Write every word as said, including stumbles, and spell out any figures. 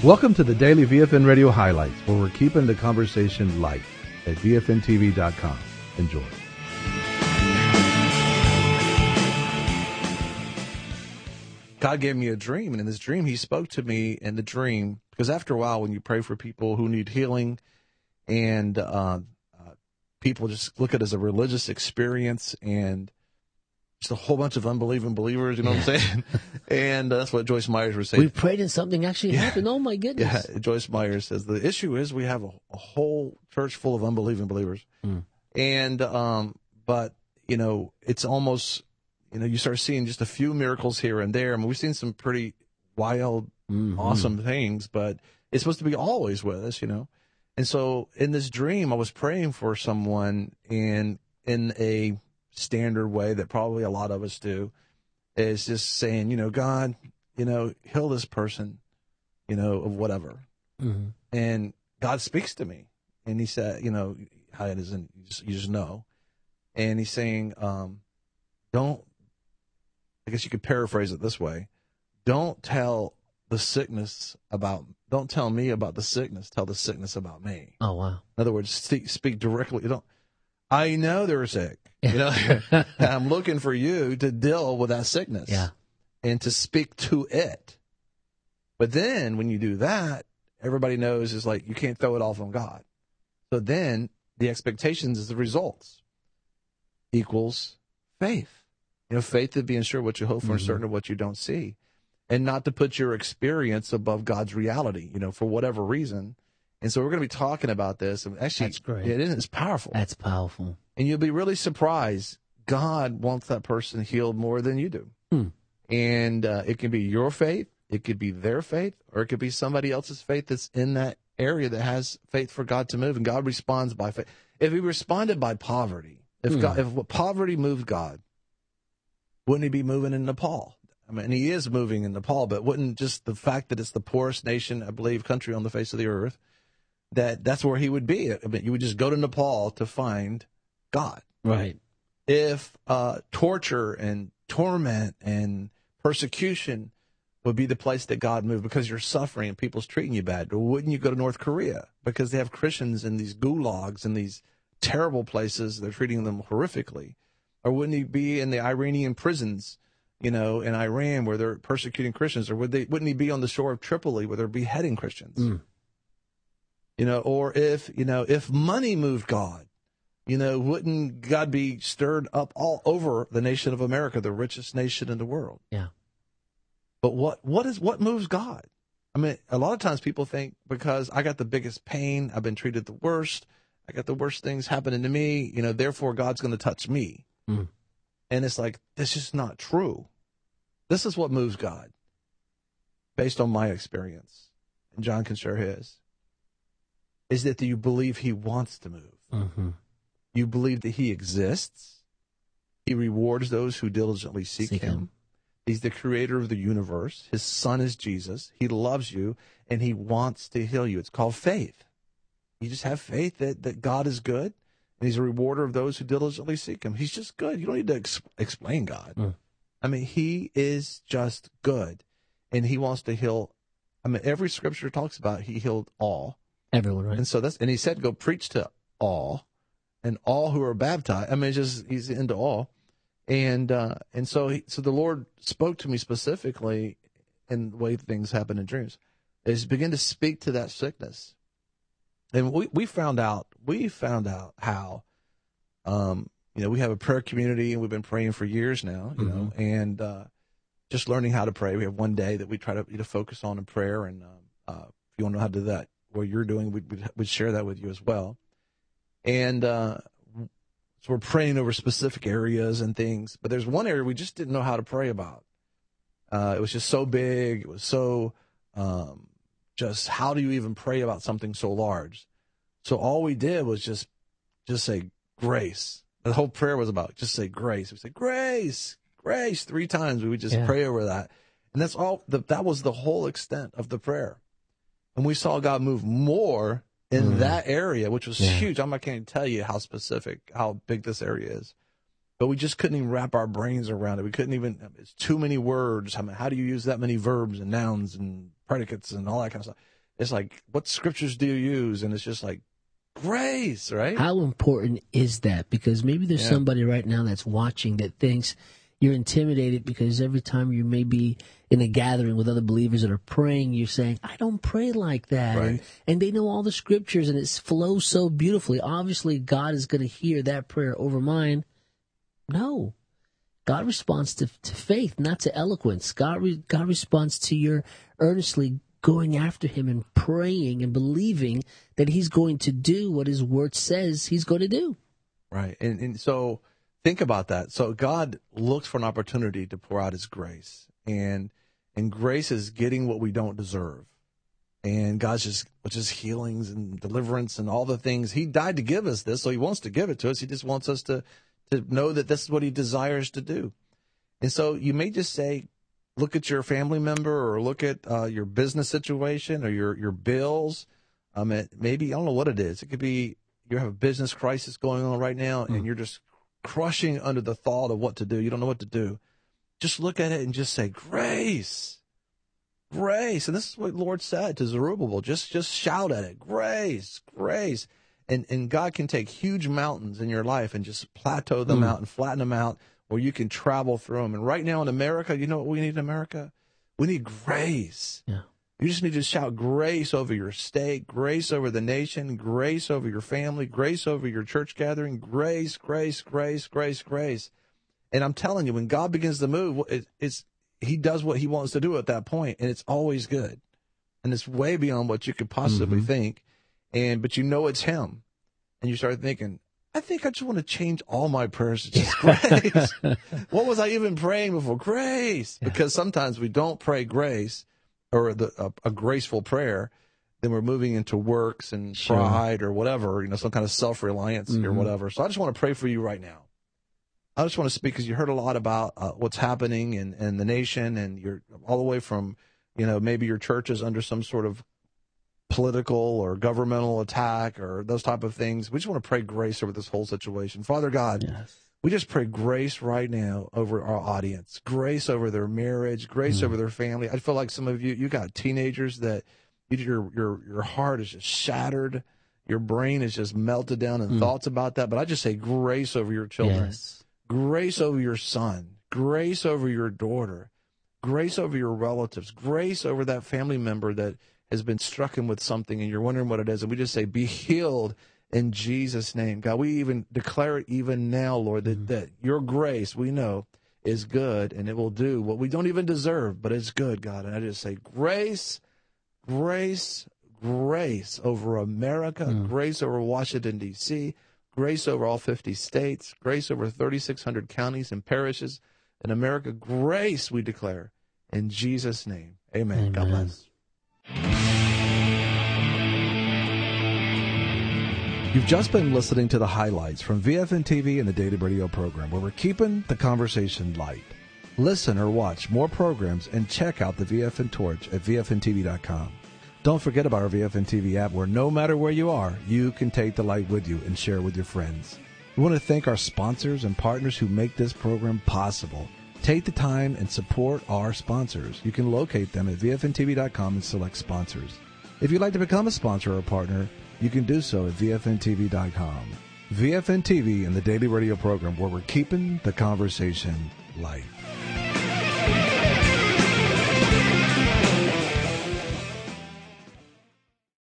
Welcome to the Daily V F N Radio Highlights, where we're keeping the conversation light at V F N T V dot com. Enjoy. God gave me a dream, and in this dream, he spoke to me in the dream, because after a while, when you pray for people who need healing, and uh, uh, people just look at it as a religious experience, and just a whole bunch of unbelieving believers, you know what I'm saying? And uh, that's what Joyce Myers was saying. We prayed and something actually yeah. happened. Oh, my goodness. Yeah, Joyce Myers says, the issue is we have a, a whole church full of unbelieving believers. Mm. And, um, but, you know, it's almost... You know, you start seeing just a few miracles here and there. I mean, we've seen some pretty wild, mm-hmm. awesome things, but it's supposed to be always with us, you know. And so in this dream, I was praying for someone, and in a standard way that probably a lot of us do, is just saying, you know, God, you know, heal this person, you know, of whatever. Mm-hmm. And God speaks to me, and he said, you know, how it is, and you just, you just know. And he's saying, um, don't, I guess you could paraphrase it this way. Don't tell the sickness about, don't tell me about the sickness, tell the sickness about me. Oh, wow. In other words, speak, speak directly. You don't, I know they're sick. You know, I'm looking for you to deal with that sickness. Yeah. And to speak to it. But then when you do that, everybody knows is like, you can't throw it off on God. So then the expectations is the results equals faith. You know, faith to being sure what you hope for and mm-hmm. certain of what you don't see, and not to put your experience above God's reality, you know, for whatever reason. And so we're going to be talking about this. And actually, that's great. It is, it's powerful. That's powerful. And you'll be really surprised. God wants that person healed more than you do. Hmm. And uh, it can be your faith, it could be their faith, or it could be somebody else's faith that's in that area that has faith for God to move. And God responds by faith. If he responded by poverty, if hmm. God, if poverty moved God, wouldn't he be moving in Nepal? I mean, he is moving in Nepal, but wouldn't just the fact that it's the poorest nation, I believe, country on the face of the earth, that that's where he would be. I mean, you would just go to Nepal to find God. Right. If uh, torture and torment and persecution would be the place that God moved because you're suffering and people's treating you bad, wouldn't you go to North Korea? Because they have Christians in these gulags and these terrible places. They're treating them horrifically. Or wouldn't he be in the Iranian prisons, you know, in Iran where they're persecuting Christians? Or would they, wouldn't he be on the shore of Tripoli where they're beheading Christians? Mm. You know, or if, you know, if money moved God, you know, wouldn't God be stirred up all over the nation of America, the richest nation in the world? Yeah. But what, what is, what moves God? I mean, a lot of times people think because I got the biggest pain, I've been treated the worst, I got the worst things happening to me, you know, therefore God's going to touch me. Mm. And it's like, this is not true. This is what moves God, based on my experience, and John can share his, is that you believe he wants to move. Mm-hmm. You believe that he exists. He rewards those who diligently seek, seek him. him. He's the creator of the universe. His son is Jesus. He loves you, and he wants to heal you. It's called faith. You just have faith that, that God is good. And he's a rewarder of those who diligently seek him. He's just good. You don't need to ex- explain God. Mm. I mean, he is just good. And he wants to heal. I mean, every scripture talks about he healed all. Everyone, right? And so that's, and he said, go preach to all and all who are baptized. I mean, it's just, he's into all. And, uh, and so, he, so the Lord spoke to me specifically in the way things happen in dreams is begin to speak to that sickness. And we, we found out, we found out how, um, you know, we have a prayer community and we've been praying for years now, you mm-hmm. know, and, uh, just learning how to pray. We have one day that we try to, you know, focus on in prayer. And, um, uh, if you want to know how to do that, what you're doing, we'd, we'd, we'd share that with you as well. And, uh, so we're praying over specific areas and things, but there's one area we just didn't know how to pray about. Uh, it was just so big. It was so, um, just how do you even pray about something so large? So all we did was just just say grace. The whole prayer was about just say grace. We say grace, grace three times. We would just yeah. pray over that. And that's all. The, that was the whole extent of the prayer. And we saw God move more in mm. that area, which was yeah. huge. I'm not going to tell you how specific, how big this area is. But we just couldn't even wrap our brains around it. We couldn't even, it's too many words. I mean, how do you use that many verbs and nouns and predicates and all that kind of stuff? it's like, what scriptures do you use? And it's just like, grace, right? How important is that? Because maybe there's Yeah. somebody right now that's watching that thinks you're intimidated because every time you may be in a gathering with other believers that are praying, you're saying, I don't pray like that. Right. And, and they know all the scriptures and it flows so beautifully. Obviously, God is going to hear that prayer over mine. No. God responds to, to faith, not to eloquence. God, re, God responds to your earnestly going after him and praying and believing that he's going to do what his word says he's going to do. Right. And, and so think about that. So God looks for an opportunity to pour out his grace. And and grace is getting what we don't deserve. And God's just, which is healings and deliverance and all the things. He died to give us this, so he wants to give it to us. He just wants us to, to know that this is what he desires to do. And so you may just say, look at your family member or look at uh, your business situation or your, your bills. Um, it, maybe, I don't know what it is. It could be you have a business crisis going on right now and Mm. you're just crushing under the thought of what to do. You don't know what to do. Just look at it and just say, grace, grace. And this is what the Lord said to Zerubbabel. Just, just shout at it. Grace, grace. And, and God can take huge mountains in your life and just plateau them Mm. out and flatten them out where you can travel through them. And right now in America, you know what we need in America? We need grace. Yeah. You just need to shout grace over your state, grace over the nation, grace over your family, grace over your church gathering, grace, grace, grace, grace, grace. And I'm telling you, when God begins to move, it, it's he does what he wants to do at that point, and it's always good. And it's way beyond what you could possibly Mm-hmm. think. And but you know it's him. And you start thinking, I think I just want to change all my prayers to just grace. What was I even praying before? Grace. Yeah. Because sometimes we don't pray grace or the, a, a graceful prayer, then we're moving into works and Sure. pride or whatever, you know, some kind of self-reliance or Mhm. whatever. So I just want to pray for you right now. I just want to speak because you heard a lot about uh, what's happening in, in the nation, and you're all the way from, you know, maybe your church is under some sort of political or governmental attack or those type of things. We just want to pray grace over this whole situation. Father God, Yes. we just pray grace right now over our audience, grace over their marriage, grace Mm. over their family. I feel like some of you, you got teenagers that you, your your your heart is just shattered. Your brain is just melted down in Mm. thoughts about that. But I just say grace over your children, Yes. grace over your son, grace over your daughter, grace over your relatives, grace over that family member that has been stricken with something and you're wondering what it is. And we just say, be healed in Jesus' name. God, we even declare it even now, Lord, that, Mhm. that your grace, we know, is good and it will do what we don't even deserve, but it's good, God. And I just say grace, grace, grace over America, Mm. grace over Washington, D C, grace over all fifty states, grace over thirty-six hundred counties and parishes in America. Grace, we declare, in Jesus' name. Amen. God Amen. bless. You've just been listening to the highlights from V F N T V and the Daily Radio program, where we're keeping the conversation light. Listen or watch more programs and check out the V F N Torch at V F N T V dot com. Don't forget about our V F N T V app, where no matter where you are, you can take the light with you and share with your friends. We want to thank our sponsors and partners who make this program possible. Take the time and support our sponsors. You can locate them at V F N T V dot com and select sponsors. If you'd like to become a sponsor or a partner, you can do so at V F N T V dot com. V F N T V and the Daily Radio program, where we're keeping the conversation light.